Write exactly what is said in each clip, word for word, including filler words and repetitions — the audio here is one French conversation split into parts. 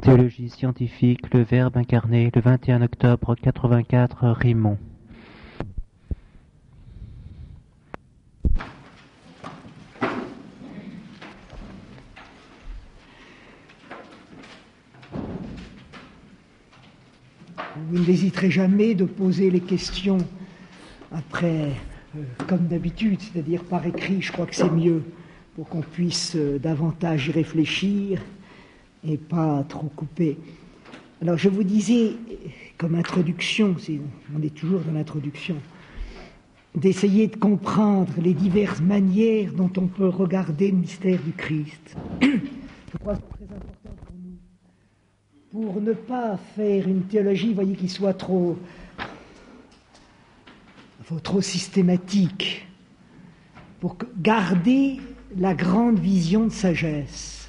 Théologie scientifique, le Verbe incarné, le vingt et un octobre quatre-vingt-quatre, Rimont. Vous n'hésiterez jamais de poser les questions après, euh, comme d'habitude, c'est-à-dire par écrit, je crois que c'est mieux pour qu'on puisse euh, davantage y réfléchir et pas trop couper. Alors je vous disais, comme introduction, c'est, on est toujours dans l'introduction, d'essayer de comprendre les diverses manières dont on peut regarder le mystère du Christ. Je crois que c'est très important pour nous, pour ne pas faire une théologie, voyez, qui soit trop, enfin, trop systématique, pour garder la grande vision de sagesse,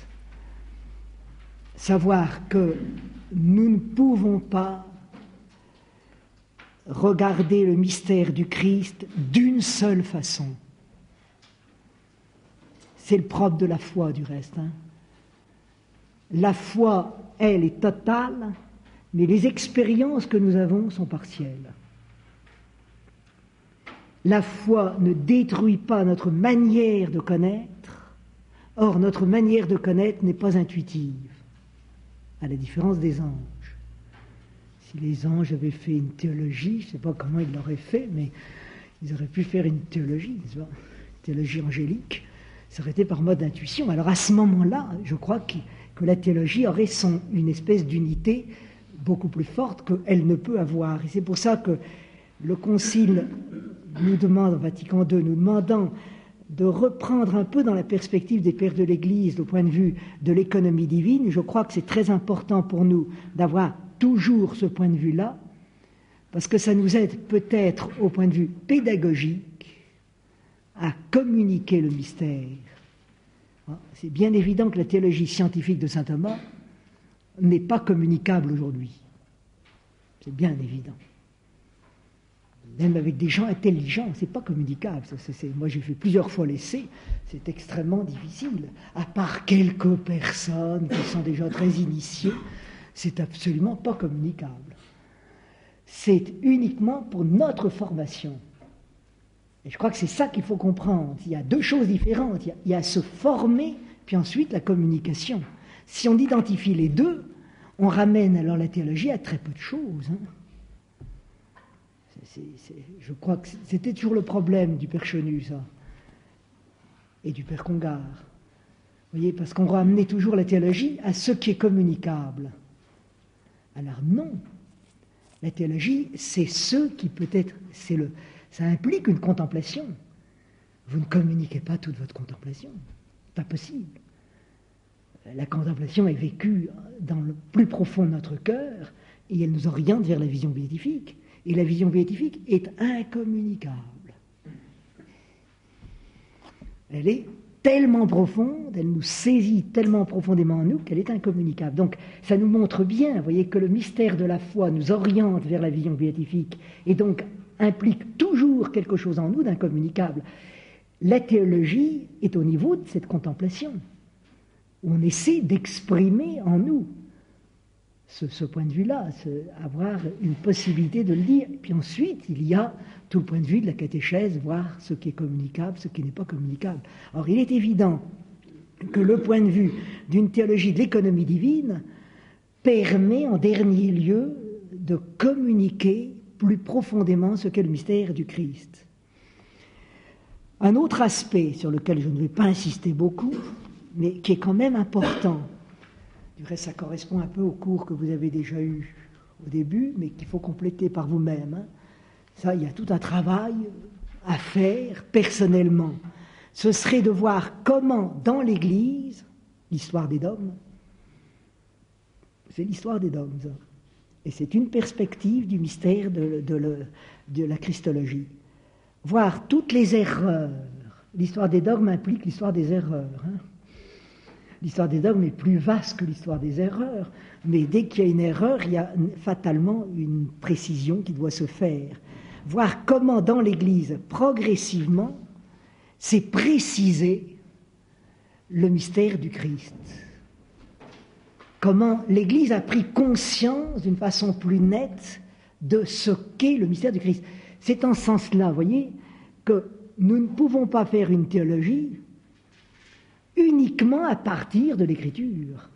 savoir que nous ne pouvons pas regarder le mystère du Christ d'une seule façon. C'est le propre de la foi, du reste. Hein. La foi, elle, est totale, mais les expériences que nous avons sont partielles. La foi ne détruit pas notre manière de connaître, or notre manière de connaître n'est pas intuitive, à la différence des anges. Si les anges avaient fait une théologie, je ne sais pas comment ils l'auraient fait, mais ils auraient pu faire une théologie, une théologie angélique, ça aurait été par mode d'intuition. Alors à ce moment-là, je crois que, que la théologie aurait son, une espèce d'unité beaucoup plus forte qu'elle ne peut avoir. Et c'est pour ça que le Concile nous demande, Vatican deux, nous demandant de reprendre un peu dans la perspective des pères de l'Église, au point de vue de l'économie divine. Je crois que c'est très important pour nous d'avoir toujours ce point de vue-là, parce que ça nous aide peut-être au point de vue pédagogique à communiquer le mystère. C'est bien évident que la théologie scientifique de saint Thomas n'est pas communicable aujourd'hui. C'est bien évident. Même avec des gens intelligents, c'est pas communicable. Ça, c'est, c'est, moi, j'ai fait plusieurs fois l'essai, c'est extrêmement difficile. À part quelques personnes qui sont déjà très initiées, c'est absolument pas communicable. C'est uniquement pour notre formation. Et je crois que c'est ça qu'il faut comprendre. Il y a deux choses différentes. Il y a, il y a se former, puis ensuite la communication. Si on identifie les deux, on ramène alors la théologie à très peu de choses. Hein. C'est, c'est, je crois que c'était toujours le problème du père Chenu, ça, et du père Congar. Vous voyez, parce qu'on ramenait toujours la théologie à ce qui est communicable. Alors non, la théologie, c'est ce qui peut-être, c'est le, ça implique une contemplation. Vous ne communiquez pas toute votre contemplation, pas possible. La contemplation est vécue dans le plus profond de notre cœur et elle nous oriente vers la vision béatifique. Et la vision béatifique est incommunicable. Elle est tellement profonde, elle nous saisit tellement profondément en nous qu'elle est incommunicable. Donc ça nous montre bien, vous voyez, que le mystère de la foi nous oriente vers la vision béatifique et donc implique toujours quelque chose en nous d'incommunicable. La théologie est au niveau de cette contemplation, où on essaie d'exprimer en nous Ce, ce point de vue-là, ce, avoir une possibilité de le dire. Puis ensuite, il y a tout le point de vue de la catéchèse, voir ce qui est communicable, ce qui n'est pas communicable. Or, il est évident que le point de vue d'une théologie de l'économie divine permet en dernier lieu de communiquer plus profondément ce qu'est le mystère du Christ. Un autre aspect sur lequel je ne vais pas insister beaucoup, mais qui est quand même important, du reste, ça correspond un peu au cours que vous avez déjà eu au début, mais qu'il faut compléter par vous-même. Hein. Ça, il y a tout un travail à faire personnellement. Ce serait de voir comment, dans l'Église, l'histoire des dogmes, c'est l'histoire des dogmes, ça. Et c'est une perspective du mystère de, de, de, de la Christologie. Voir toutes les erreurs. L'histoire des dogmes implique l'histoire des erreurs, hein. L'histoire des dogmes est plus vaste que l'histoire des erreurs, mais dès qu'il y a une erreur, il y a fatalement une précision qui doit se faire. Voir comment dans l'Église, progressivement, s'est précisé le mystère du Christ. comment l'Église a pris conscience d'une façon plus nette de ce qu'est le mystère du Christ. C'est en ce sens-là, vous voyez, que nous ne pouvons pas faire une théologie uniquement à partir de l'Écriture.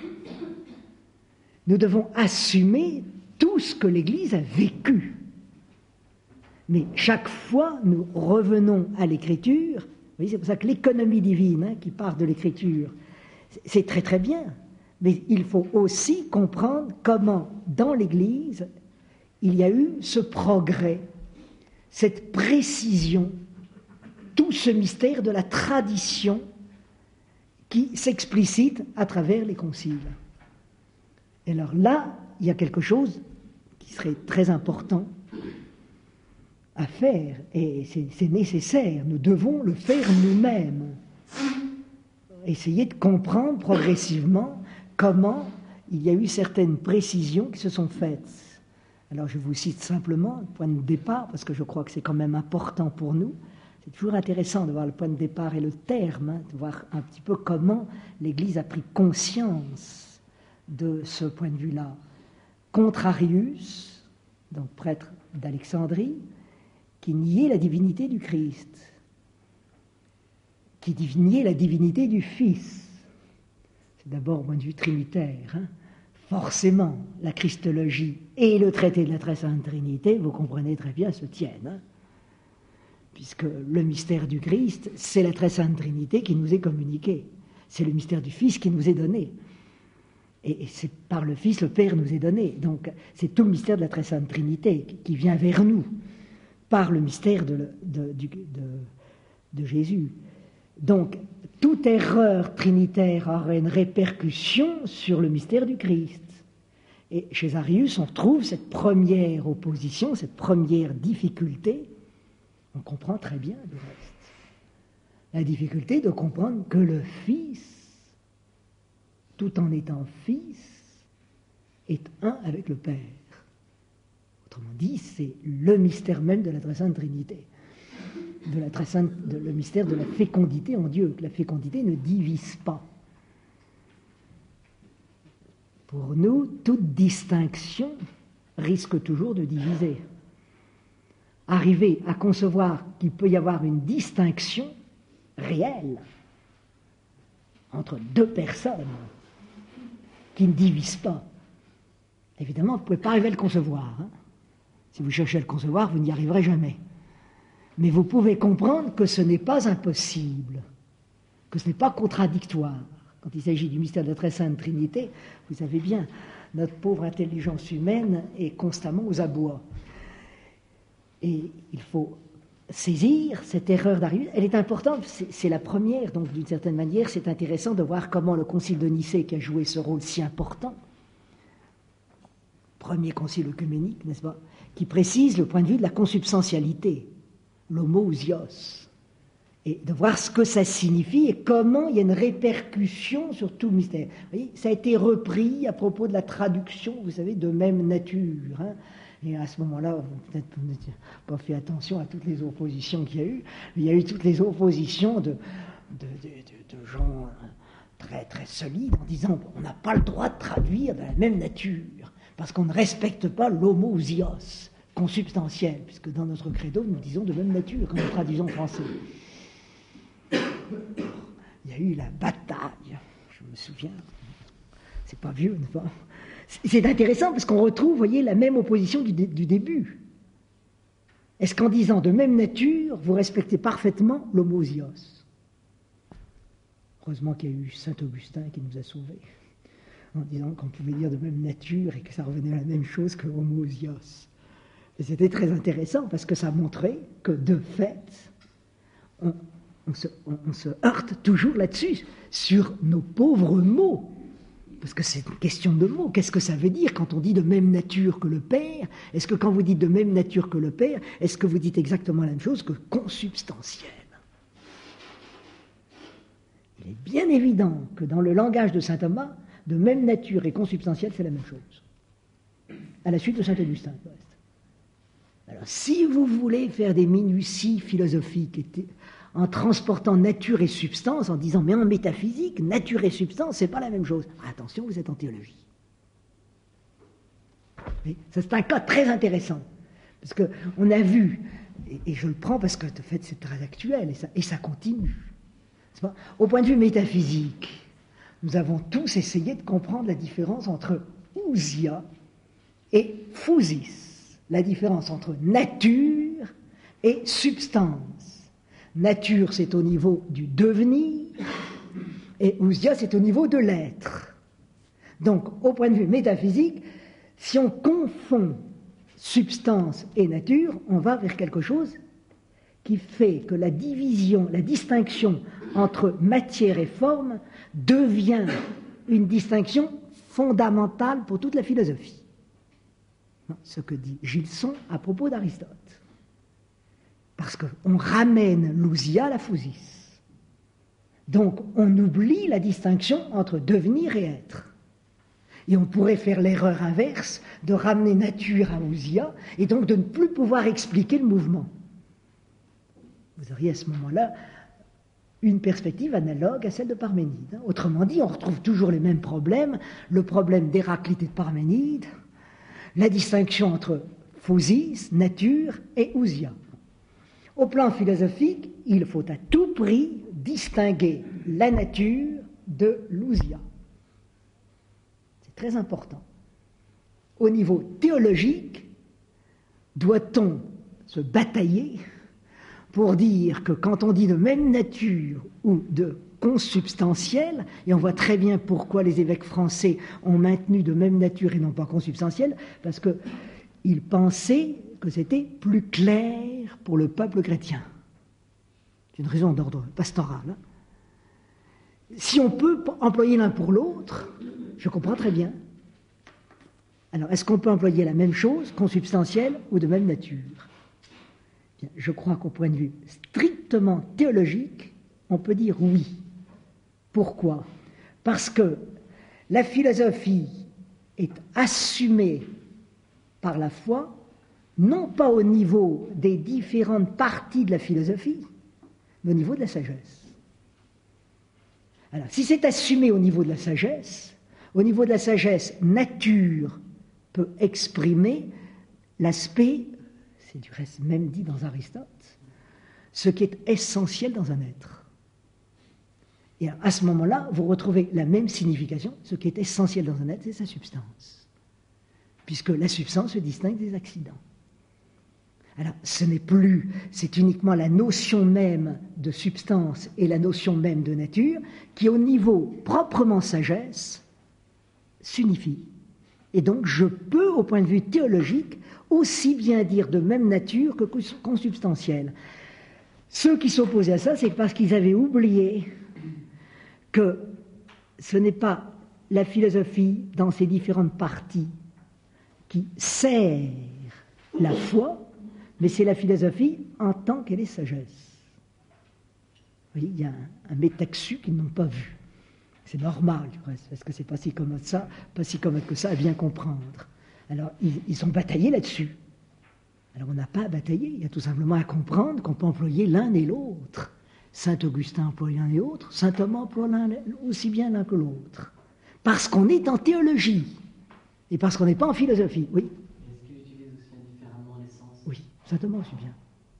Nous devons assumer tout ce que l'Église a vécu. Mais chaque fois, nous revenons à l'Écriture. Vous voyez, c'est pour ça que l'économie divine, hein, qui part de l'Écriture, c'est très très bien. Mais il faut aussi comprendre comment, dans l'Église, il y a eu ce progrès, cette précision, tout ce mystère de la tradition qui s'explicite à travers les conciles. Et alors là, il y a quelque chose qui serait très important à faire, et c'est, c'est nécessaire, nous devons le faire nous-mêmes. Essayer de comprendre progressivement comment il y a eu certaines précisions qui se sont faites. Alors je vous cite simplement le point de départ, parce que je crois que c'est quand même important pour nous. C'est toujours intéressant de voir le point de départ et le terme, hein, de voir un petit peu comment l'Église a pris conscience de ce point de vue-là. Contrarius, donc prêtre d'Alexandrie, qui niait la divinité du Christ, qui niait la divinité du Fils. C'est d'abord au point de vue trinitaire. Hein. Forcément, la Christologie et le traité de la Très Sainte Trinité, vous comprenez très bien, se tiennent. Hein. Puisque le mystère du Christ, c'est la Très Sainte Trinité qui nous est communiquée. C'est le mystère du Fils qui nous est donné. Et c'est par le Fils, le Père nous est donné. Donc c'est tout le mystère de la Très Sainte Trinité qui vient vers nous, par le mystère de, de, de, de, de Jésus. Donc, toute erreur trinitaire aurait une répercussion sur le mystère du Christ. Et chez Arius, on retrouve cette première opposition, cette première difficulté. On comprend très bien le reste. La difficulté de comprendre que le Fils, tout en étant Fils, est un avec le Père. Autrement dit, c'est le mystère même de la Très Sainte Trinité. De la très sainte, de, le mystère de la fécondité en Dieu, que la fécondité ne divise pas. Pour nous, toute distinction risque toujours de diviser. Arriver à concevoir qu'il peut y avoir une distinction réelle entre deux personnes qui ne divisent pas, évidemment, vous ne pouvez pas arriver à le concevoir. Hein. Si vous cherchez à le concevoir, vous n'y arriverez jamais. Mais vous pouvez comprendre que ce n'est pas impossible, que ce n'est pas contradictoire. Quand il s'agit du mystère de la Très Sainte Trinité, vous savez bien, notre pauvre intelligence humaine est constamment aux abois. Et il faut saisir cette erreur d'Arius. Elle est importante, c'est, c'est la première, donc d'une certaine manière, c'est intéressant de voir comment le concile de Nicée, qui a joué ce rôle si important, premier concile œcuménique, n'est-ce pas, qui précise le point de vue de la consubstantialité, l'homoousios, et de voir ce que ça signifie et comment il y a une répercussion sur tout le mystère. Vous voyez, ça a été repris à propos de la traduction, vous savez, de même nature. Hein. Et à ce moment-là, peut-être vous n'avez pas fait attention à toutes les oppositions qu'il y a eu. Il y a eu toutes les oppositions de, de, de, de, de gens très, très solides en disant on n'a pas le droit de traduire de la même nature parce qu'on ne respecte pas l'homoousios consubstantiel, puisque dans notre credo, nous disons de même nature quand nous traduisons français. Il y a eu la bataille, je me souviens, c'est pas vieux, n'est-ce pas? C'est intéressant parce qu'on retrouve, vous voyez, la même opposition du, dé, du début. Est-ce qu'en disant de même nature, vous respectez parfaitement l'homoousios? Heureusement qu'il y a eu saint Augustin qui nous a sauvés, en disant qu'on pouvait dire de même nature et que ça revenait à la même chose que homoousios. Et c'était très intéressant parce que ça montrait que, de fait, on, on, se, on, on se heurte toujours là-dessus, sur nos pauvres mots. Parce que c'est une question de mots. Qu'est-ce que ça veut dire quand on dit de même nature que le Père? Est-ce que quand vous dites de même nature que le Père, est-ce que vous dites exactement la même chose que consubstantiel? Il est bien évident que dans le langage de saint Thomas, de même nature et consubstantiel, c'est la même chose. À la suite de saint Augustin, du reste. Alors, si vous voulez faire des minuties philosophiques en transportant nature et substance, en disant, mais en métaphysique, nature et substance, c'est pas la même chose. Attention, vous êtes en théologie. Et ça, c'est un cas très intéressant, parce qu'on a vu, et, et je le prends parce que, de fait, c'est très actuel, et ça, et ça continue. Pas, au point de vue métaphysique, nous avons tous essayé de comprendre la différence entre ousia et physis, la différence entre nature et substance. Nature, c'est au niveau du devenir, et ousia, c'est au niveau de l'être. Donc, au point de vue métaphysique, si on confond substance et nature, on va vers quelque chose qui fait que la division, la distinction entre matière et forme devient une distinction fondamentale pour toute la philosophie. Ce que dit Gilson à propos d'Aristote. Parce qu'on ramène l'ousia à la physis. Donc on oublie la distinction entre devenir et être. Et on pourrait faire l'erreur inverse de ramener nature à ousia et donc de ne plus pouvoir expliquer le mouvement. Vous auriez à ce moment-là une perspective analogue à celle de Parménide. Autrement dit, on retrouve toujours les mêmes problèmes, le problème d'Héraclite et de Parménide, la distinction entre physis, nature, et ousia. Au plan philosophique, il faut à tout prix distinguer la nature de l'ousia. C'est très important. Au niveau théologique, doit-on se batailler pour dire que quand on dit de même nature ou de consubstantiel, et on voit très bien pourquoi les évêques français ont maintenu de même nature et non pas consubstantiel, parce qu'ils pensaient que c'était plus clair pour le peuple chrétien. C'est une raison d'ordre pastoral. Hein. Si on peut employer l'un pour l'autre, je comprends très bien. Alors, est-ce qu'on peut employer la même chose, consubstantielle ou de même nature ? Bien, je crois qu'au point de vue strictement théologique, on peut dire oui. Pourquoi ? Parce que la philosophie est assumée par la foi, non pas au niveau des différentes parties de la philosophie, mais au niveau de la sagesse. Alors, si c'est assumé au niveau de la sagesse, au niveau de la sagesse, nature peut exprimer l'aspect, c'est du reste même dit dans Aristote, ce qui est essentiel dans un être. Et à ce moment-là, vous retrouvez la même signification, ce qui est essentiel dans un être, c'est sa substance. Puisque la substance se distingue des accidents. Alors, ce n'est plus, c'est uniquement la notion même de substance et la notion même de nature qui, au niveau proprement sagesse, s'unifient. Et donc, je peux, au point de vue théologique, aussi bien dire de même nature que consubstantielle. Ceux qui s'opposaient à ça, c'est parce qu'ils avaient oublié que ce n'est pas la philosophie dans ses différentes parties qui sert la foi, mais c'est la philosophie en tant qu'elle est sagesse. Vous voyez, il y a un, un métaxu qu'ils n'ont pas vu. C'est normal, du reste, parce que c'est pas si commode ça, pas si commode que ça à bien comprendre. Alors, ils, ils ont bataillé là-dessus. Alors, on n'a pas à batailler, il y a tout simplement à comprendre qu'on peut employer l'un et l'autre. Saint Augustin emploie l'un et l'autre, saint Thomas emploie l'un, aussi bien l'un que l'autre. Parce qu'on est en théologie, et parce qu'on n'est pas en philosophie, oui. Est-ce qu'il utilise aussi indifféremment les sens ? Oui, saint Thomas aussi bien.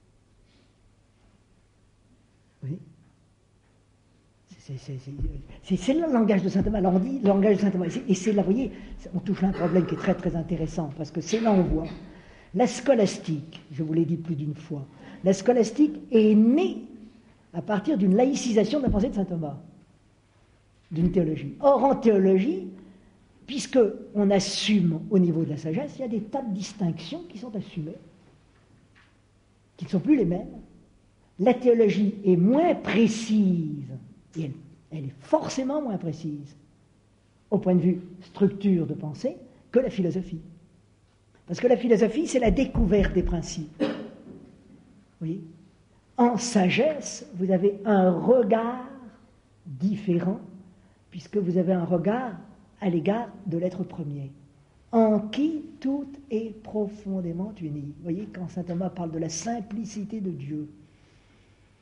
Oui. C'est, c'est, c'est, c'est, c'est le langage de saint Thomas. Alors on dit le langage de saint Thomas. Et c'est là, vous voyez, on touche là un problème qui est très très intéressant, parce que c'est là on voit. La scolastique, je vous l'ai dit plus d'une fois, la scolastique est née à partir d'une laïcisation de la pensée de saint Thomas, d'une théologie. Or, en théologie, puisqu'on assume au niveau de la sagesse, il y a des tas de distinctions qui sont assumées, qui ne sont plus les mêmes. La théologie est moins précise, et elle, elle est forcément moins précise, au point de vue structure de pensée, que la philosophie. Parce que la philosophie, c'est la découverte des principes. Vous voyez ? En sagesse, vous avez un regard différent, puisque vous avez un regard à l'égard de l'être premier, en qui tout est profondément uni. Vous voyez, quand saint Thomas parle de la simplicité de Dieu,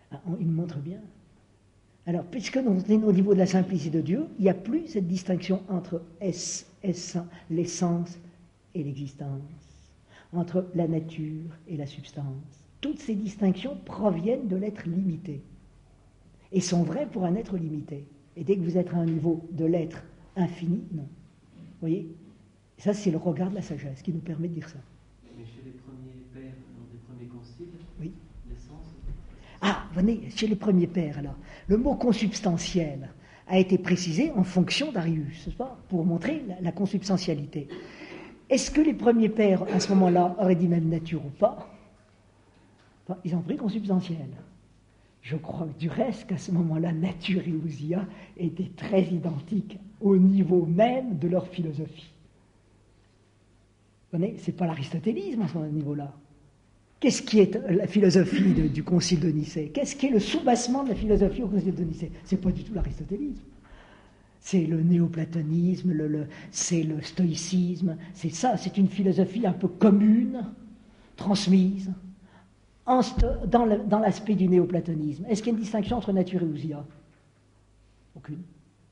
Ah, on- il nous montre bien. Alors, puisque nous sommes au niveau de la simplicité de Dieu, il n'y a plus cette distinction entre es- es- l'essence et l'existence, entre la nature et la substance. Toutes ces distinctions proviennent de l'être limité et sont vraies pour un être limité. Et dès que vous êtes à un niveau de l'être infini, non. Vous voyez? Ça, c'est le regard de la sagesse qui nous permet de dire ça. Mais chez les premiers pères, lors des premiers conciles, Oui. l'essence. Ah, venez, chez les premiers pères, alors. Le mot consubstantiel a été précisé en fonction d'Arius, n'est-ce pas, pour montrer la, la consubstantialité. Est-ce que les premiers pères, à ce moment-là, auraient dit même nature ou pas? Enfin, ils ont pris consubstantiel. Je crois du reste qu'à ce moment-là, nature et ousia étaient très identiques au niveau même de leur philosophie. Vous voyez, ce n'est pas l'aristotélisme à ce niveau-là. Qu'est-ce qui est la philosophie de, du Concile de Nicée? Qu'est-ce qui est le soubassement de la philosophie au Concile de Nicée? Ce n'est pas du tout l'aristotélisme. C'est le néoplatonisme, le, le, c'est le stoïcisme, c'est ça, c'est une philosophie un peu commune, transmise, en sto- dans, le, dans l'aspect du néoplatonisme. Est-ce qu'il y a une distinction entre nature et ousia? Aucune.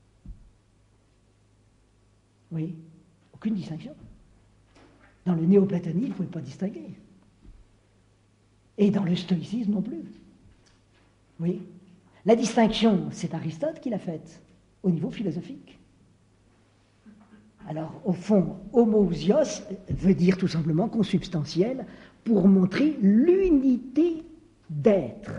Oui, aucune distinction. Dans le néoplatonisme, vous ne pouvez pas distinguer. Et dans le stoïcisme non plus. Oui. La distinction, c'est Aristote qui l'a faite, au niveau philosophique. Alors, au fond, homoousios veut dire tout simplement consubstantiel pour montrer l'unité d'être.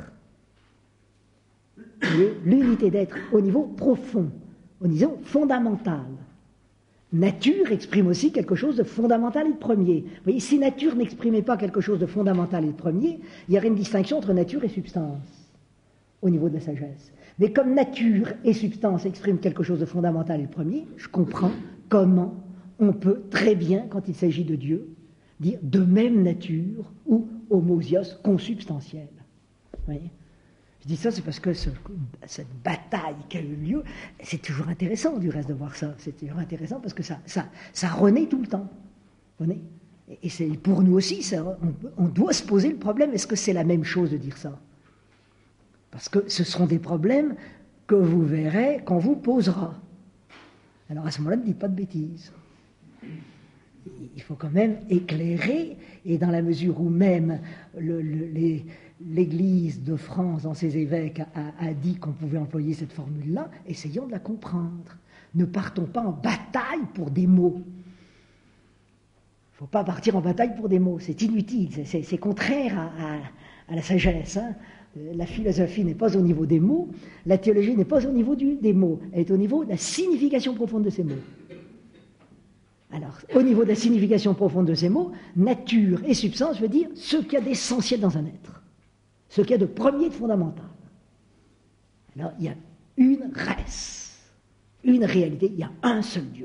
L'unité d'être au niveau profond, au niveau fondamental. Nature exprime aussi quelque chose de fondamental et de premier. Vous voyez, si nature n'exprimait pas quelque chose de fondamental et de premier, il y aurait une distinction entre nature et substance, au niveau de la sagesse. Mais comme nature et substance expriment quelque chose de fondamental et de premier, je comprends comment on peut très bien, quand il s'agit de Dieu, dire de même nature ou homoousios consubstantiel. Vous voyez ? Je dis ça, c'est parce que ce, cette bataille qui a eu lieu, c'est toujours intéressant du reste de voir ça. C'est toujours intéressant parce que ça, ça, ça renaît tout le temps. Vous voyez ? Et, et c'est, pour nous aussi, ça, on, on doit se poser le problème, est-ce que c'est la même chose de dire ça? Parce que ce seront des problèmes que vous verrez qu'on vous posera. Alors à ce moment-là, ne dites pas de bêtises. Il faut quand même éclairer, et dans la mesure où même le, le, les, l'Église de France, dans ses évêques, a, a dit qu'on pouvait employer cette formule-là, essayons de la comprendre. Ne partons pas en bataille pour des mots. Il ne faut pas partir en bataille pour des mots, c'est inutile, c'est, c'est, c'est contraire à, à, à la sagesse. Hein. La philosophie n'est pas au niveau des mots, la théologie n'est pas au niveau du, des mots, elle est au niveau de la signification profonde de ces mots. Alors, au niveau de la signification profonde de ces mots, nature et substance veut dire ce qu'il y a d'essentiel dans un être, ce qu'il y a de premier et de fondamental. Alors, il y a une res, une réalité, il y a un seul Dieu.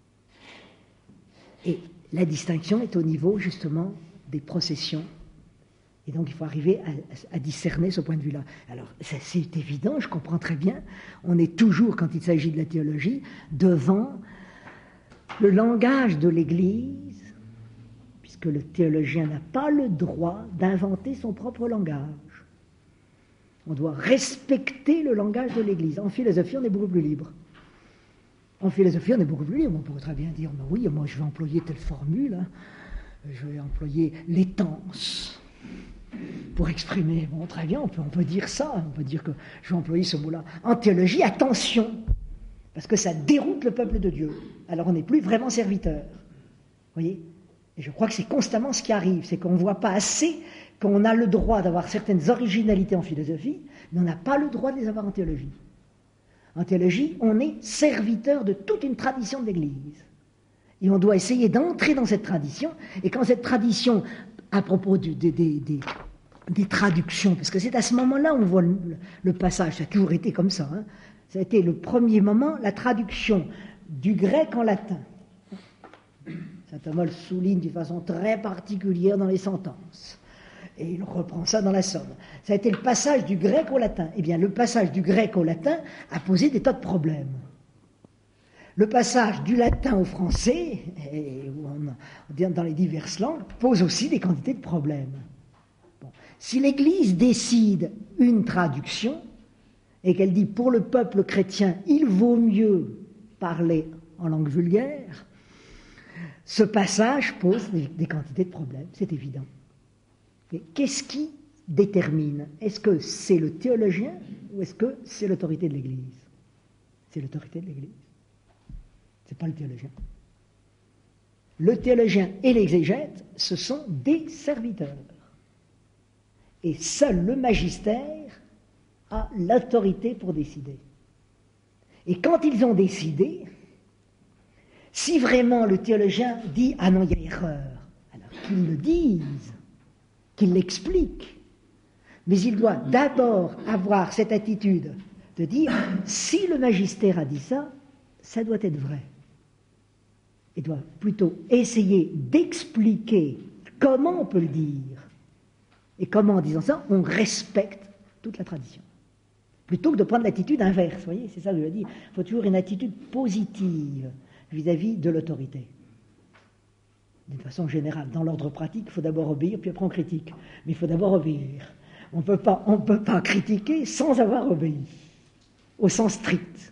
Et la distinction est au niveau, justement, des processions. Et donc, il faut arriver à, à discerner ce point de vue-là. Alors, ça, c'est évident, je comprends très bien, on est toujours, quand il s'agit de la théologie, devant le langage de l'Église, puisque le théologien n'a pas le droit d'inventer son propre langage. On doit respecter le langage de l'Église. En philosophie, on est beaucoup plus libre. En philosophie, on est beaucoup plus libre. On pourrait très bien dire, ben oui, moi je vais employer telle formule, hein. Je vais employer l'étance pour exprimer. Bon, très bien, on peut, on peut dire ça, on peut dire que je vais employer ce mot-là. En théologie, attention, parce que ça déroute le peuple de Dieu. Alors on n'est plus vraiment serviteur. Vous voyez ? Et je crois que c'est constamment ce qui arrive, c'est qu'on ne voit pas assez qu'on a le droit d'avoir certaines originalités en philosophie, mais on n'a pas le droit de les avoir en théologie. En théologie, on est serviteur de toute une tradition de l'Église. Et on doit essayer d'entrer dans cette tradition, et quand cette tradition, à propos du, des, des, des, des traductions, parce que c'est à ce moment-là où on voit le, le passage, ça a toujours été comme ça, hein, ça a été le premier moment, la traduction du grec en latin. Saint Thomas le souligne d'une façon très particulière dans les sentences. Et il reprend ça dans la Somme. Ça a été le passage du grec au latin. Eh bien, le passage du grec au latin a posé des tas de problèmes. Le passage du latin au français, et on, dans les diverses langues, pose aussi des quantités de problèmes. Bon. Si l'Église décide une traduction et qu'elle dit pour le peuple chrétien, il vaut mieux parler en langue vulgaire, ce passage pose des, des quantités de problèmes, c'est évident. Mais qu'est-ce qui détermine? Est-ce que c'est le théologien ou est-ce que c'est l'autorité de l'Église? C'est l'autorité de l'Église. Ce n'est pas le théologien. Le théologien et l'exégète, ce sont des serviteurs. Et seul le magistère a l'autorité pour décider. Et quand ils ont décidé, si vraiment le théologien dit « Ah non, il y a erreur », alors qu'ils le disent, qu'ils l'expliquent. Mais il doit d'abord avoir cette attitude de dire « Si le magistère a dit ça, ça doit être vrai ». Il doit plutôt essayer d'expliquer comment on peut le dire. Et comment, en disant ça, on respecte toute la tradition. Plutôt que de prendre l'attitude inverse, vous voyez, c'est ça que je veux dire. Il faut toujours une attitude positive vis-à-vis de l'autorité. D'une façon générale, dans l'ordre pratique, il faut d'abord obéir, puis après on critique. Mais il faut d'abord obéir. On ne peut pas, on peut pas critiquer sans avoir obéi, au sens strict.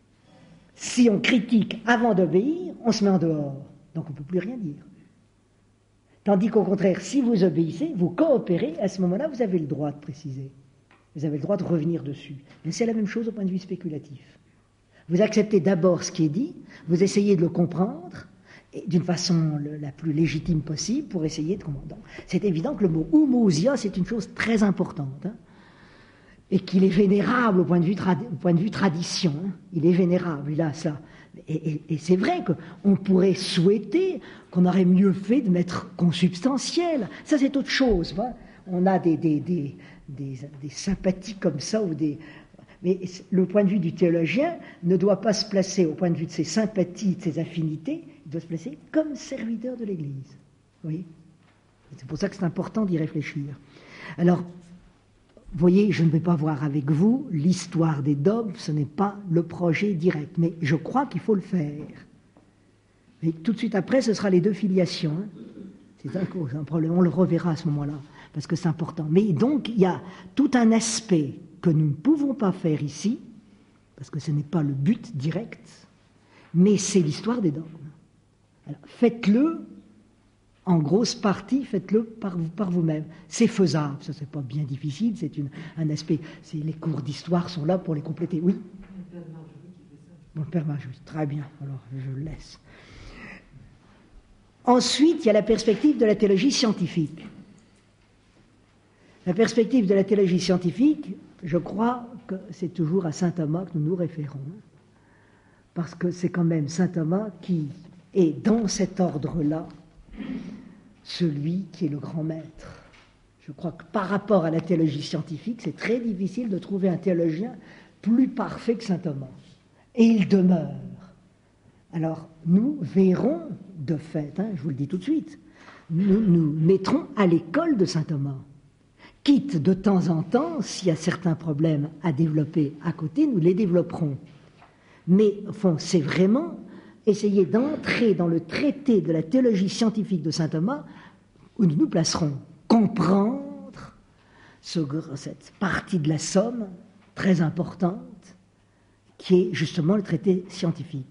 Si on critique avant d'obéir, on se met en dehors. Donc on ne peut plus rien dire. Tandis qu'au contraire, si vous obéissez, vous coopérez, à ce moment-là, vous avez le droit de préciser. Vous avez le droit de revenir dessus. Mais c'est la même chose au point de vue spéculatif. Vous acceptez d'abord ce qui est dit, vous essayez de le comprendre, et d'une façon le, la plus légitime possible, pour essayer de comprendre. Donc, c'est évident que le mot houmousia, c'est une chose très importante, hein, et qu'il est vénérable au point de vue, trad- au point de vue tradition. Hein. Il est vénérable, il a ça. Et, et, et c'est vrai qu'on pourrait souhaiter qu'on aurait mieux fait de mettre consubstantiel. Ça, c'est autre chose. Hein. On a des, des, des, des, des sympathies comme ça, ou des... mais le point de vue du théologien ne doit pas se placer au point de vue de ses sympathies, de ses affinités, il doit se placer comme serviteur de l'Église. Vous voyez ? C'est pour ça que c'est important d'y réfléchir. Alors, vous voyez, je ne vais pas voir avec vous l'histoire des dogmes, ce n'est pas le projet direct, mais je crois qu'il faut le faire. Et tout de suite après, ce sera les deux filiations. Hein. C'est un, un problème, on le reverra à ce moment-là, parce que c'est important. Mais donc, il y a tout un aspect que nous ne pouvons pas faire ici, parce que ce n'est pas le but direct, mais c'est l'histoire des dogmes. Alors, faites-le, en grosse partie, faites-le par, par vous-même. C'est faisable, ça c'est pas bien difficile, c'est une, un aspect, c'est, les cours d'histoire sont là pour les compléter. Oui. Bon, le Père Marjorie, très bien, alors je le laisse. Ensuite, il y a la perspective de la théologie scientifique. La perspective de la théologie scientifique, je crois que c'est toujours à saint Thomas que nous nous référons, parce que c'est quand même saint Thomas qui est dans cet ordre-là celui qui est le grand maître. Je crois que par rapport à la théologie scientifique, c'est très difficile de trouver un théologien plus parfait que saint Thomas. Et il demeure. Alors, nous verrons, de fait, hein, je vous le dis tout de suite, nous nous mettrons à l'école de saint Thomas. Quitte de temps en temps, s'il y a certains problèmes à développer à côté, nous les développerons. Mais, au fond, c'est vraiment essayer d'entrer dans le traité de la théologie scientifique de saint Thomas, où nous nous placerons, comprendre ce, cette partie de la somme très importante, qui est justement le traité scientifique.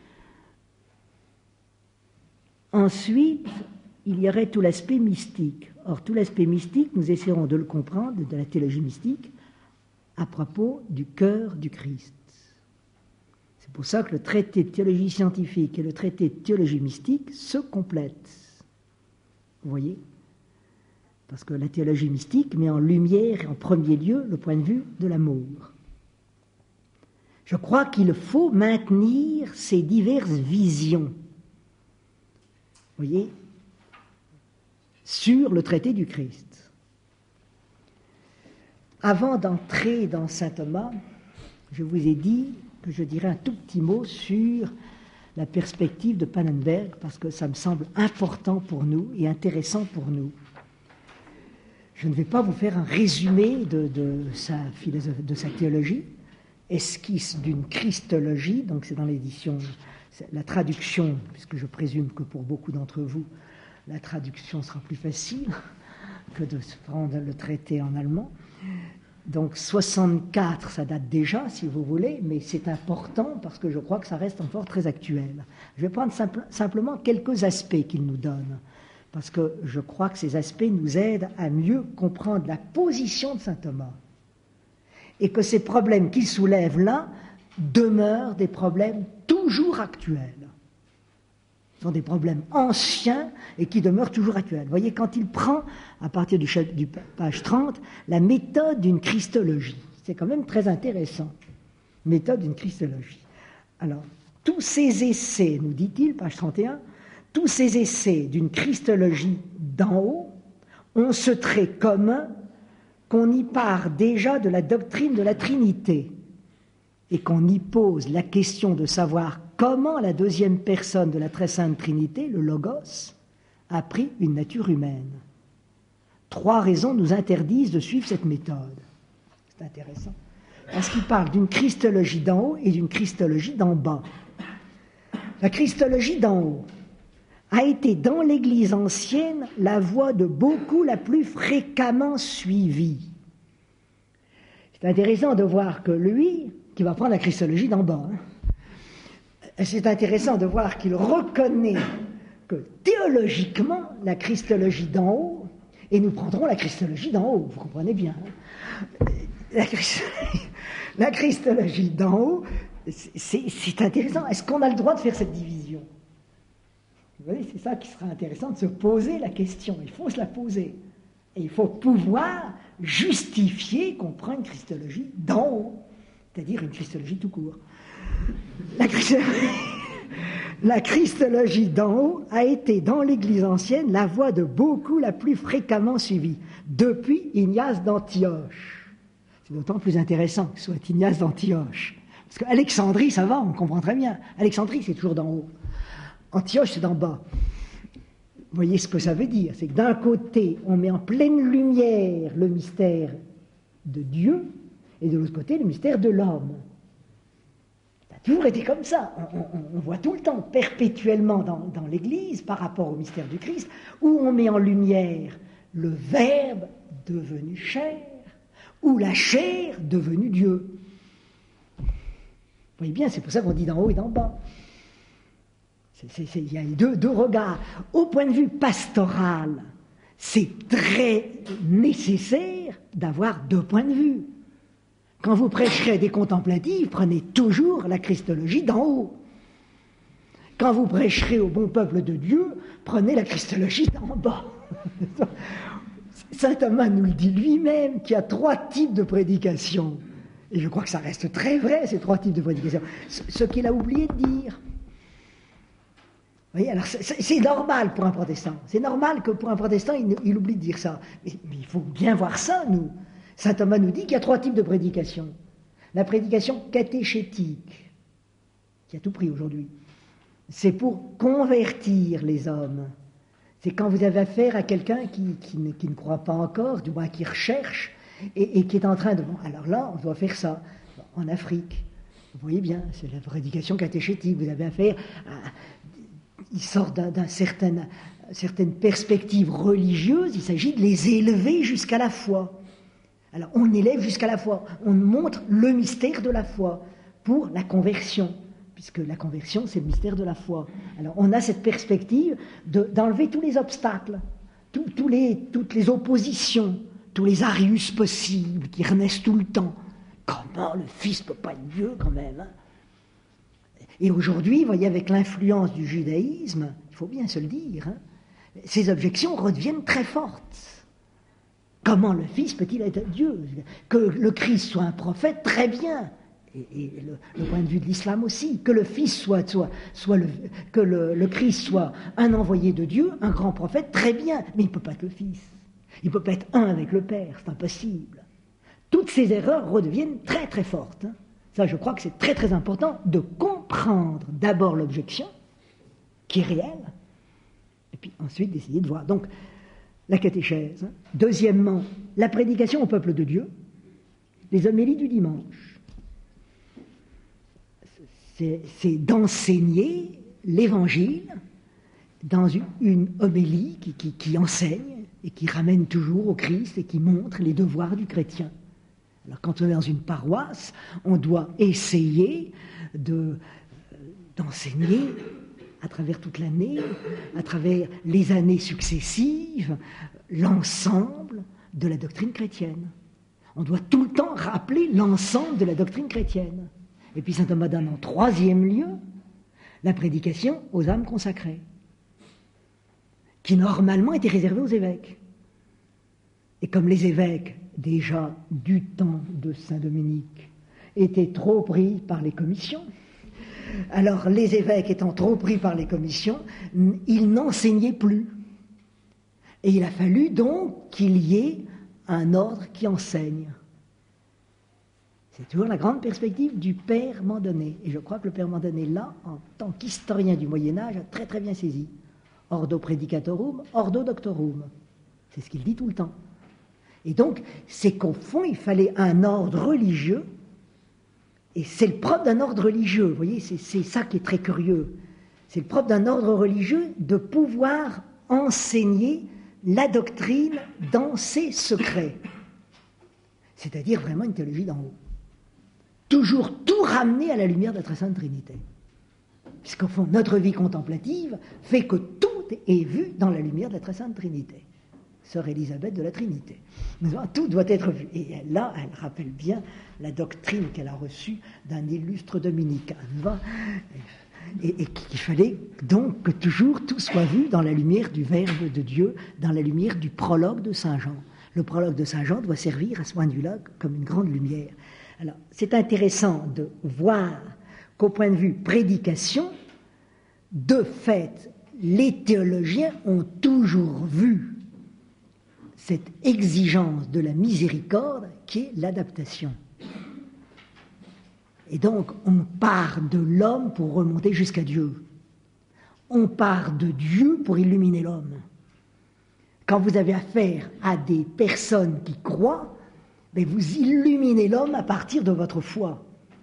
Ensuite, il y aurait tout l'aspect mystique. Or, tout l'aspect mystique, nous essaierons de le comprendre, de la théologie mystique, à propos du cœur du Christ. C'est pour ça que le traité de théologie scientifique et le traité de théologie mystique se complètent. Vous voyez ? Parce que la théologie mystique met en lumière, en premier lieu, le point de vue de l'amour. Je crois qu'il faut maintenir ces diverses visions. Vous voyez ? Sur le traité du Christ. Avant d'entrer dans saint Thomas, je vous ai dit que je dirais un tout petit mot sur la perspective de Pannenberg, parce que ça me semble important pour nous et intéressant pour nous. Je ne vais pas vous faire un résumé de, de, sa, de sa théologie, esquisse d'une Christologie, donc c'est dans l'édition, la traduction, puisque je présume que pour beaucoup d'entre vous, la traduction sera plus facile, que de se prendre le traité en allemand. Donc soixante-quatre, ça date déjà, si vous voulez, mais c'est important parce que je crois que ça reste encore très actuel. Je vais prendre simple, simplement quelques aspects qu'il nous donne, parce que je crois que ces aspects nous aident à mieux comprendre la position de saint Thomas, et que ces problèmes qu'il soulève là demeurent des problèmes toujours actuels. Ce sont des problèmes anciens et qui demeurent toujours actuels. Vous voyez, quand il prend, à partir du, du page trente, la méthode d'une christologie, c'est quand même très intéressant. Méthode d'une christologie. Alors, tous ces essais, nous dit-il, page trente et un, tous ces essais d'une christologie d'en haut ont ce trait commun qu'on y part déjà de la doctrine de la Trinité et qu'on y pose la question de savoir comment la deuxième personne de la très sainte Trinité, le Logos, a pris une nature humaine. Trois raisons nous interdisent de suivre cette méthode. C'est intéressant. Parce qu'il parle d'une christologie d'en haut et d'une christologie d'en bas. La christologie d'en haut a été dans l'Église ancienne la voie de beaucoup la plus fréquemment suivie. C'est intéressant de voir que lui, qui va prendre la christologie d'en bas, hein, c'est intéressant de voir qu'il reconnaît que théologiquement, la christologie d'en haut, et nous prendrons la christologie d'en haut, vous comprenez bien. Hein, la, christologie, la christologie d'en haut, c'est, c'est intéressant. Est-ce qu'on a le droit de faire cette division ? Vous voyez, c'est ça qui sera intéressant, de se poser la question. Il faut se la poser. Et il faut pouvoir justifier qu'on prend une christologie d'en haut, c'est-à-dire une christologie tout court. La christologie, la christologie d'en haut a été dans l'Église ancienne la voie de beaucoup la plus fréquemment suivie, depuis Ignace d'Antioche. C'est d'autant plus intéressant que ce soit Ignace d'Antioche. Parce qu'Alexandrie, ça va, on comprend très bien. Alexandrie, c'est toujours d'en haut. Antioche, c'est d'en bas. Vous voyez ce que ça veut dire, c'est que d'un côté, on met en pleine lumière le mystère de Dieu, et de l'autre côté, le mystère de l'homme. Ça a toujours été comme ça. On, on, on voit tout le temps, perpétuellement dans, dans l'Église, par rapport au mystère du Christ, où on met en lumière le Verbe devenu chair, ou la chair devenue Dieu. Vous voyez bien, c'est pour ça qu'on dit d'en haut et d'en bas. Il y a deux, deux regards. Au point de vue pastoral, c'est très nécessaire d'avoir deux points de vue. Quand vous prêcherez des contemplatifs, prenez toujours la christologie d'en haut. Quand vous prêcherez au bon peuple de Dieu, prenez la christologie d'en bas. Saint Thomas nous le dit lui-même, qu'il y a trois types de prédication. Et je crois que ça reste très vrai, ces trois types de prédication. Ce qu'il a oublié de dire. Vous voyez, alors c'est, c'est normal pour un protestant. C'est normal que pour un protestant, il, il oublie de dire ça. Mais, mais il faut bien voir ça, nous. Saint Thomas nous dit qu'il y a trois types de prédication. La prédication catéchétique, qui a tout pris aujourd'hui, c'est pour convertir les hommes. C'est quand vous avez affaire à quelqu'un qui, qui, ne, qui ne croit pas encore, du moins qui recherche, et, et qui est en train de... Bon, alors là, on doit faire ça. En Afrique, vous voyez bien, c'est la prédication catéchétique. Vous avez affaire à... Ils sortent d'un, d'un certain, certaine perspective religieuse, il s'agit de les élever jusqu'à la foi. Alors on élève jusqu'à la foi, on montre le mystère de la foi pour la conversion, puisque la conversion c'est le mystère de la foi. Alors on a cette perspective de, d'enlever tous les obstacles, tous, tous les, toutes les oppositions, tous les arius possibles qui renaissent tout le temps. Comment le Fils ne peut pas être Dieu quand même, hein? Et aujourd'hui, vous voyez, avec l'influence du judaïsme, il faut bien se le dire, hein, ces objections redeviennent très fortes. Comment le Fils peut-il être Dieu ? Que le Christ soit un prophète, très bien. Et, et le, le point de vue de l'islam aussi. Que le Fils soit, soit, soit le, que le, le Christ soit un envoyé de Dieu, un grand prophète, très bien. Mais il ne peut pas être le Fils. Il ne peut pas être un avec le Père, c'est impossible. Toutes ces erreurs redeviennent très très fortes. Hein. Ça, je crois que c'est très très important de comprendre d'abord l'objection, qui est réelle, et puis ensuite d'essayer de voir. Donc, la catéchèse. Hein. Deuxièmement, la prédication au peuple de Dieu, les homélies du dimanche. C'est, c'est d'enseigner l'évangile dans une, une homélie qui, qui, qui enseigne et qui ramène toujours au Christ et qui montre les devoirs du chrétien. Alors quand on est dans une paroisse, on doit essayer de, d'enseigner à travers toute l'année, à travers les années successives, l'ensemble de la doctrine chrétienne. On doit tout le temps rappeler l'ensemble de la doctrine chrétienne. Et puis saint Thomas donne en troisième lieu la prédication aux âmes consacrées, qui normalement était réservée aux évêques. Et comme les évêques, déjà du temps de saint Dominique, étaient trop pris par les commissions, alors les évêques étant trop pris par les commissions, ils n'enseignaient plus. Et il a fallu donc qu'il y ait un ordre qui enseigne. C'est toujours la grande perspective du père Mandonnet. Et je crois que le père Mandonnet, là, en tant qu'historien du Moyen-Âge, a très très bien saisi. Ordo predicatorum, ordo doctorum. C'est ce qu'il dit tout le temps. Et donc, c'est qu'au fond, il fallait un ordre religieux. Et c'est le propre d'un ordre religieux. Vous voyez, c'est, c'est ça qui est très curieux. C'est le propre d'un ordre religieux de pouvoir enseigner la doctrine dans ses secrets. C'est-à-dire vraiment une théologie d'en haut. Toujours tout ramener à la lumière de la très sainte Trinité. Puisqu'au fond, notre vie contemplative fait que tout est vu dans la lumière de la très sainte Trinité. Sœur Élisabeth de la Trinité. Tout doit être vu. Et là, elle rappelle bien la doctrine qu'elle a reçue d'un illustre dominicain. Et, et qu'il fallait donc que toujours tout soit vu dans la lumière du Verbe de Dieu, dans la lumière du prologue de saint Jean. Le prologue de saint Jean doit servir à ce point de vue-là comme une grande lumière. Alors, c'est intéressant de voir qu'au point de vue prédication, de fait, les théologiens ont toujours vu cette exigence de la miséricorde qui est l'adaptation. Et donc, on part de l'homme pour remonter jusqu'à Dieu. On part de Dieu pour illuminer l'homme. Quand vous avez affaire à des personnes qui croient, mais vous illuminez l'homme à partir de votre foi.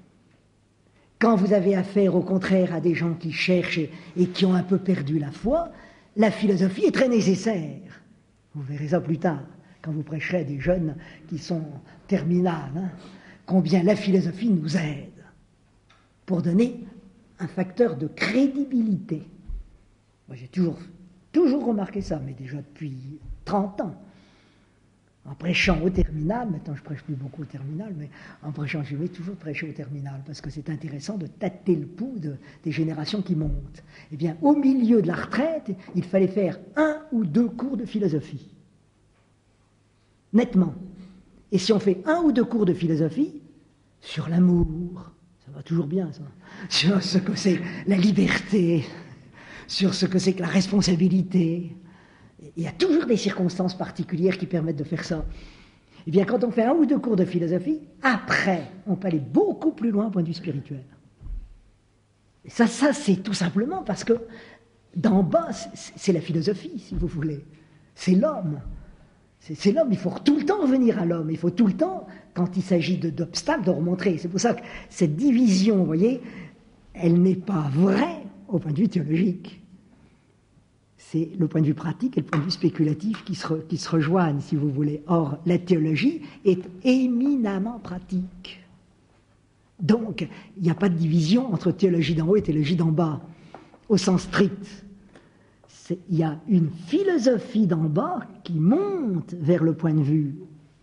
Quand vous avez affaire, au contraire, à des gens qui cherchent et qui ont un peu perdu la foi, la philosophie est très nécessaire. Vous verrez ça plus tard, quand vous prêcherez à des jeunes qui sont terminales, hein, combien la philosophie nous aide pour donner un facteur de crédibilité. Moi, j'ai toujours, toujours remarqué ça, mais déjà depuis trente ans. En prêchant au terminal, maintenant je prêche plus beaucoup au terminal, mais en prêchant, je vais toujours prêcher au terminal, parce que c'est intéressant de tâter le pouls de, des générations qui montent. Eh bien, au milieu de la retraite, il fallait faire un ou deux cours de philosophie. Nettement. Et si on fait un ou deux cours de philosophie, sur l'amour, ça va toujours bien ça, sur ce que c'est la liberté, sur ce que c'est que la responsabilité, il y a toujours des circonstances particulières qui permettent de faire ça. Eh bien, quand on fait un ou deux cours de philosophie, après, on peut aller beaucoup plus loin au point de vue spirituel. Et ça, ça, c'est tout simplement parce que d'en bas, c'est la philosophie, si vous voulez. C'est l'homme. C'est, c'est l'homme. Il faut tout le temps revenir à l'homme. Il faut tout le temps, quand il s'agit de, d'obstacles, de remontrer. C'est pour ça que cette division, vous voyez, elle n'est pas vraie au point de vue théologique. C'est le point de vue pratique et le point de vue spéculatif qui se, re, qui se rejoignent, si vous voulez. Or, la théologie est éminemment pratique. Donc, il n'y a pas de division entre théologie d'en haut et théologie d'en bas, au sens strict. C'est, il y a une philosophie d'en bas qui monte vers le point de vue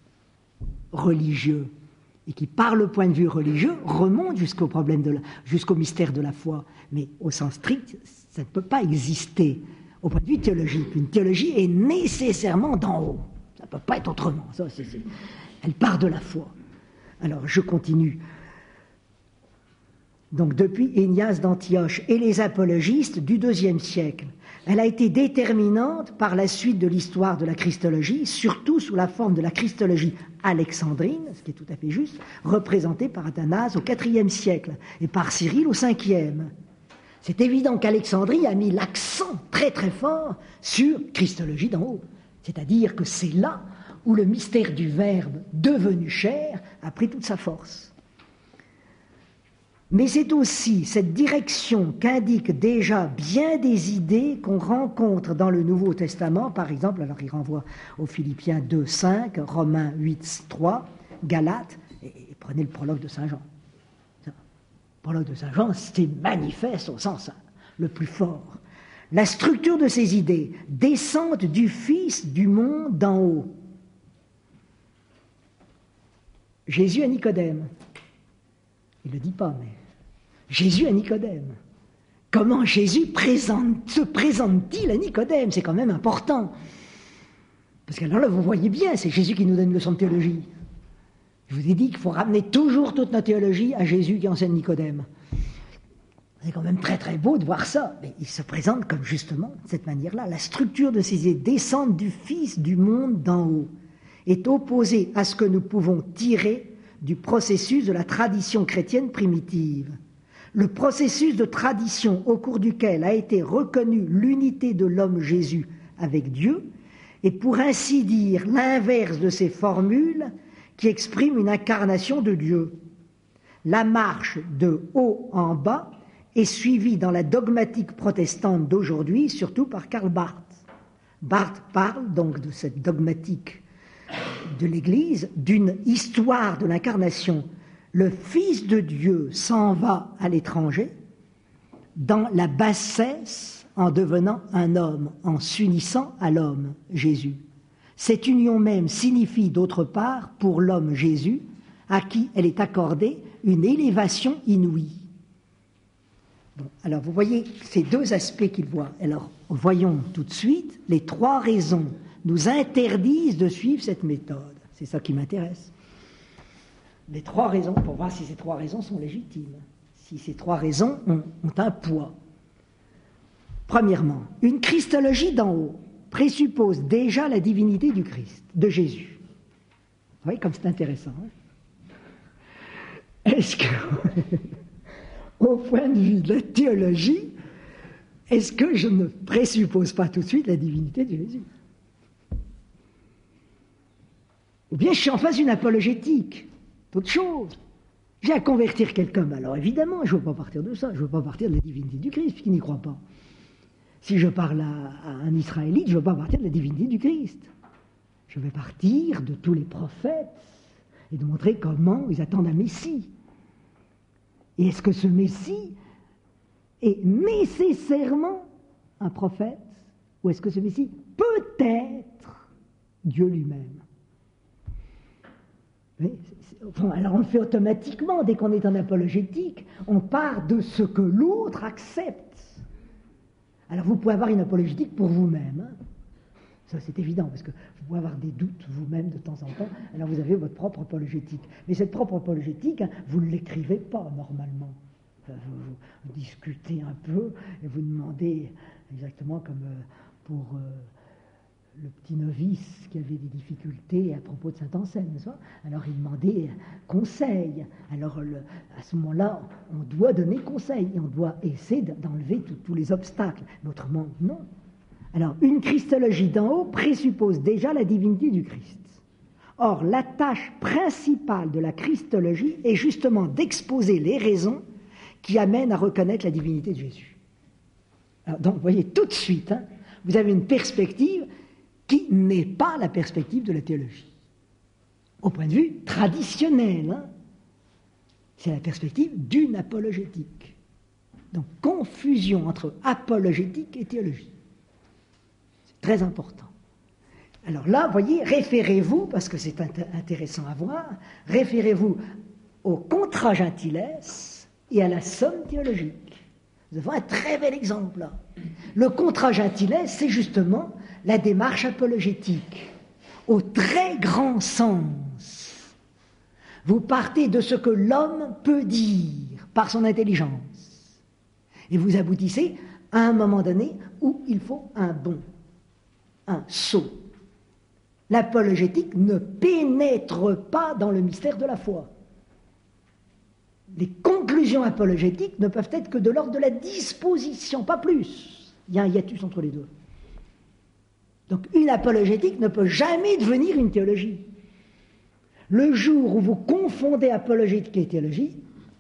religieux et qui, par le point de vue religieux, remonte jusqu'au problème de la, jusqu'au mystère de la foi. Mais au sens strict, ça ne peut pas exister. Au point de vue théologique, une théologie est nécessairement d'en haut. Ça ne peut pas être autrement. Ça, c'est, c'est... Elle part de la foi. Alors, je continue. Donc, depuis Ignace d'Antioche et les apologistes du deuxième siècle, elle a été déterminante par la suite de l'histoire de la christologie, surtout sous la forme de la christologie alexandrine, ce qui est tout à fait juste, représentée par Athanase au quatrième siècle et par Cyril au cinquième. C'est évident qu'Alexandrie a mis l'accent très très fort sur Christologie d'en haut. C'est-à-dire que c'est là où le mystère du Verbe devenu chair a pris toute sa force. Mais c'est aussi cette direction qu'indiquent déjà bien des idées qu'on rencontre dans le Nouveau Testament, par exemple, alors il renvoie aux Philippiens deux, cinq, Romains huit, trois, Galates, et, et prenez le prologue de Saint Jean. Le prologue de Saint Jean, c'est manifeste au sens le plus fort. La structure de ces idées descendent du Fils du monde d'en haut. Jésus à Nicodème. Il ne le dit pas, mais Jésus à Nicodème. Comment Jésus présente, se présente-t-il à Nicodème? C'est quand même important. Parce que alors là, vous voyez bien, c'est Jésus qui nous donne une leçon de théologie. Je vous ai dit qu'il faut ramener toujours toute notre théologie à Jésus qui enseigne Nicodème. C'est quand même très très beau de voir ça. Mais il se présente comme justement de cette manière-là. La structure de ces idées descente du Fils du monde d'en haut est opposée à ce que nous pouvons tirer du processus de la tradition chrétienne primitive. Le processus de tradition au cours duquel a été reconnue l'unité de l'homme Jésus avec Dieu est pour ainsi dire l'inverse de ces formules qui expriment une incarnation de Dieu. La marche de haut en bas est suivie dans la dogmatique protestante d'aujourd'hui, surtout par Karl Barth. Barth parle donc de cette dogmatique de l'Église, d'une histoire de l'incarnation. Le Fils de Dieu s'en va à l'étranger dans la bassesse en devenant un homme, en s'unissant à l'homme, Jésus. Cette union même signifie d'autre part, pour l'homme Jésus, à qui elle est accordée, une élévation inouïe. Bon, alors vous voyez ces deux aspects qu'il voit. Alors voyons tout de suite, les trois raisons nous interdisent de suivre cette méthode. C'est ça qui m'intéresse. Les trois raisons, pour voir si ces trois raisons sont légitimes, si ces trois raisons ont, ont un poids. Premièrement, une christologie d'en haut présuppose déjà la divinité du Christ, de Jésus. Vous voyez comme c'est intéressant. Hein? Est-ce que, au point de vue de la théologie, est-ce que je ne présuppose pas tout de suite la divinité de Jésus? Ou bien je suis en face d'une apologétique, toute chose. J'ai à convertir quelqu'un, alors évidemment, je ne veux pas partir de ça, je ne veux pas partir de la divinité du Christ, puisqu'il n'y croit pas. Si je parle à, à un Israélite, je ne veux pas partir de la divinité du Christ. Je vais partir de tous les prophètes et de montrer comment ils attendent un Messie. Et est-ce que ce Messie est nécessairement un prophète, ou est-ce que ce Messie peut être Dieu lui-même? Mais, bon, alors on le fait automatiquement, dès qu'on est en apologétique, on part de ce que l'autre accepte. Alors vous pouvez avoir une apologétique pour vous-même, hein. Ça c'est évident, parce que vous pouvez avoir des doutes vous-même de temps en temps, alors vous avez votre propre apologétique. Mais cette propre apologétique, hein, vous ne l'écrivez pas normalement. Vous, vous, vous discutez un peu et vous demandez, exactement comme euh, pour euh, le petit novice qui avait des difficultés à propos de Saint-Anselme, n'est-ce pas? Alors il demandait conseil. Alors le, à ce moment-là, on doit donner conseil et on doit essayer d'enlever tous les obstacles. Mais autrement, non. Alors, une christologie d'en haut présuppose déjà la divinité du Christ. Or, la tâche principale de la christologie est justement d'exposer les raisons qui amènent à reconnaître la divinité de Jésus. Alors, donc, vous voyez, tout de suite, hein, vous avez une perspective qui n'est pas la perspective de la théologie. Au point de vue traditionnel, hein, c'est la perspective d'une apologétique. Donc, confusion entre apologétique et théologie. Très important. Alors là, vous voyez, référez-vous, parce que c'est int- intéressant à voir, référez-vous au contra gentiles et à la somme théologique. Nous avons un très bel exemple là. Le contra gentiles, c'est justement la démarche apologétique, au très grand sens. Vous partez de ce que l'homme peut dire par son intelligence, et vous aboutissez à un moment donné où il faut un bond. Un saut. L'apologétique ne pénètre pas dans le mystère de la foi. Les conclusions apologétiques ne peuvent être que de l'ordre de la disposition, pas plus. Il y a un hiatus entre les deux. Donc une apologétique ne peut jamais devenir une théologie. Le jour où vous confondez apologétique et théologie,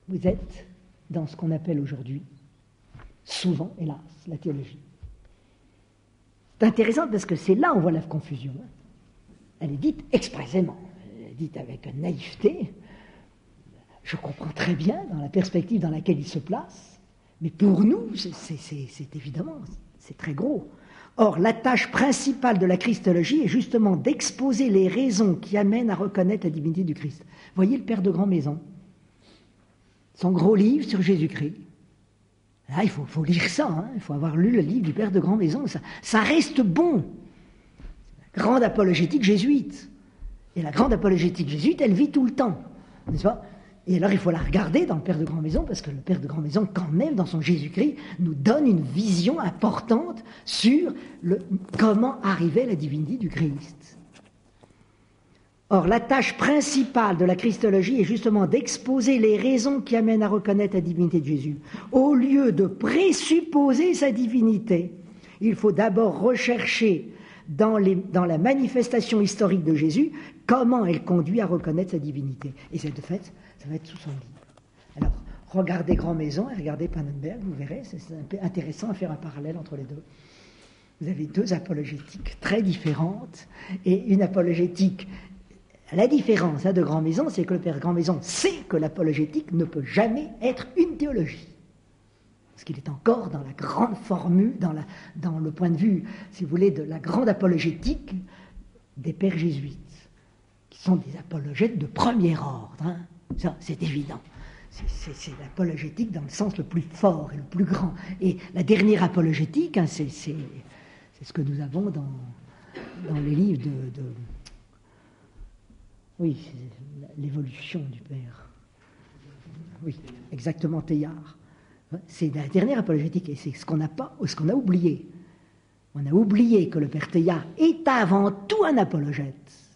vous êtes dans ce qu'on appelle aujourd'hui, souvent, hélas, la théologie. C'est intéressant parce que c'est là où on voit la confusion. Elle est dite expressément, elle est dite avec naïveté. Je comprends très bien dans la perspective dans laquelle il se place, mais pour nous, c'est, c'est, c'est, c'est évidemment, c'est très gros. Or, la tâche principale de la Christologie est justement d'exposer les raisons qui amènent à reconnaître la divinité du Christ. Voyez le Père de Grand Maison, son gros livre sur Jésus-Christ. Là, il faut, faut lire ça, hein. Il faut avoir lu le livre du Père de Grand Maison, ça, ça reste bon. La grande apologétique jésuite. Et la grande apologétique jésuite, elle vit tout le temps, n'est-ce pas ? Et alors, il faut la regarder dans le Père de Grand Maison, parce que le Père de Grand Maison, quand même, dans son Jésus-Christ, nous donne une vision importante sur le, comment arriver à la divinité du Christ. Or, la tâche principale de la Christologie est justement d'exposer les raisons qui amènent à reconnaître la divinité de Jésus. Au lieu de présupposer sa divinité, il faut d'abord rechercher dans, les, dans la manifestation historique de Jésus comment elle conduit à reconnaître sa divinité. Et c'est de fait, ça va être sous son livre. Alors, regardez Grand Maison et regardez Pannenberg, vous verrez, c'est un peu intéressant à faire un parallèle entre les deux. Vous avez deux apologétiques très différentes, et une apologétique, la différence hein, de Grand Maison, c'est que le Père Grand Maison sait que l'apologétique ne peut jamais être une théologie. Parce qu'il est encore dans la grande formule, dans, la, dans le point de vue, si vous voulez, de la grande apologétique des pères jésuites, qui sont des apologètes de premier ordre, hein. Ça, c'est évident. C'est, c'est, c'est l'apologétique dans le sens le plus fort et le plus grand. Et la dernière apologétique, hein, c'est, c'est, c'est ce que nous avons dans, dans les livres de... de oui, c'est l'évolution du Père. Oui, exactement, Teilhard. C'est la dernière apologétique, et c'est ce qu'on n'a pas, ce qu'on a oublié. On a oublié que le Père Teilhard est avant tout un apologète.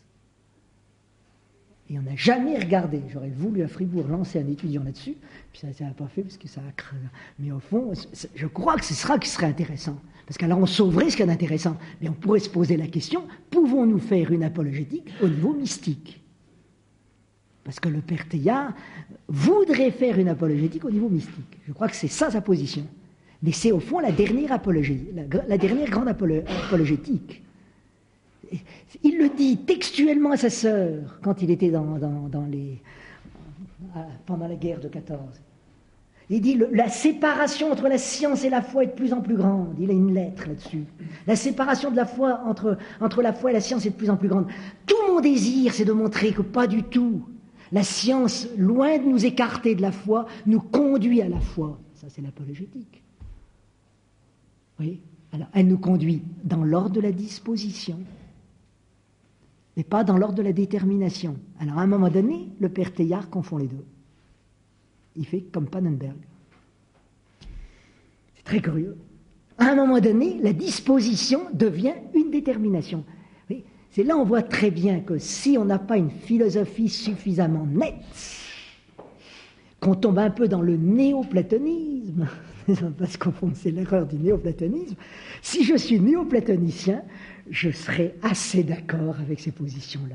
Et on n'a jamais regardé. J'aurais voulu à Fribourg lancer un étudiant là-dessus, puis ça n'a pas fait parce que ça a créé. Mais au fond, je crois que ce sera qui serait intéressant. Parce qu'alors on sauverait ce qu'il y a d'intéressant. Mais on pourrait se poser la question, pouvons-nous faire une apologétique au niveau mystique ? Parce que le Père Teilhard voudrait faire une apologétique au niveau mystique. Je crois que c'est ça sa position. Mais c'est au fond la dernière apologie, la, la dernière grande apolo, apologétique. Il le dit textuellement à sa sœur quand il était dans, dans, dans les, pendant la guerre de quatorze. Il dit le, la séparation entre la science et la foi est de plus en plus grande. Il a une lettre là-dessus. La séparation de la foi entre, entre la foi et la science est de plus en plus grande. Tout mon désir, c'est de montrer que pas du tout. La science, loin de nous écarter de la foi, nous conduit à la foi. Ça, c'est l'apologétique. Vous voyez ? Alors, elle nous conduit dans l'ordre de la disposition, mais pas dans l'ordre de la détermination. Alors, à un moment donné, le Père Teilhard confond les deux. Il fait comme Pannenberg. C'est très curieux. À un moment donné, la disposition devient une détermination. Oui, c'est là on voit très bien que si on n'a pas une philosophie suffisamment nette, qu'on tombe un peu dans le néoplatonisme, parce qu'au fond c'est l'erreur du néoplatonisme, si je suis néoplatonicien, je serai assez d'accord avec ces positions-là.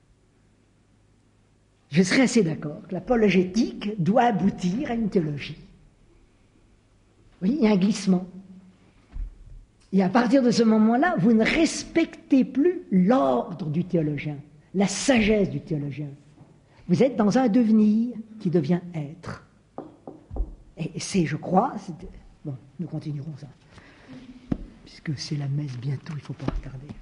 Je serai assez d'accord que l'apologétique doit aboutir à une théologie. Oui, il y a un glissement. Et à partir de ce moment-là, vous ne respectez plus l'ordre du théologien, la sagesse du théologien. Vous êtes dans un devenir qui devient être. Et c'est, je crois, c'est... bon, nous continuerons ça. Puisque c'est la messe bientôt, il ne faut pas retarder.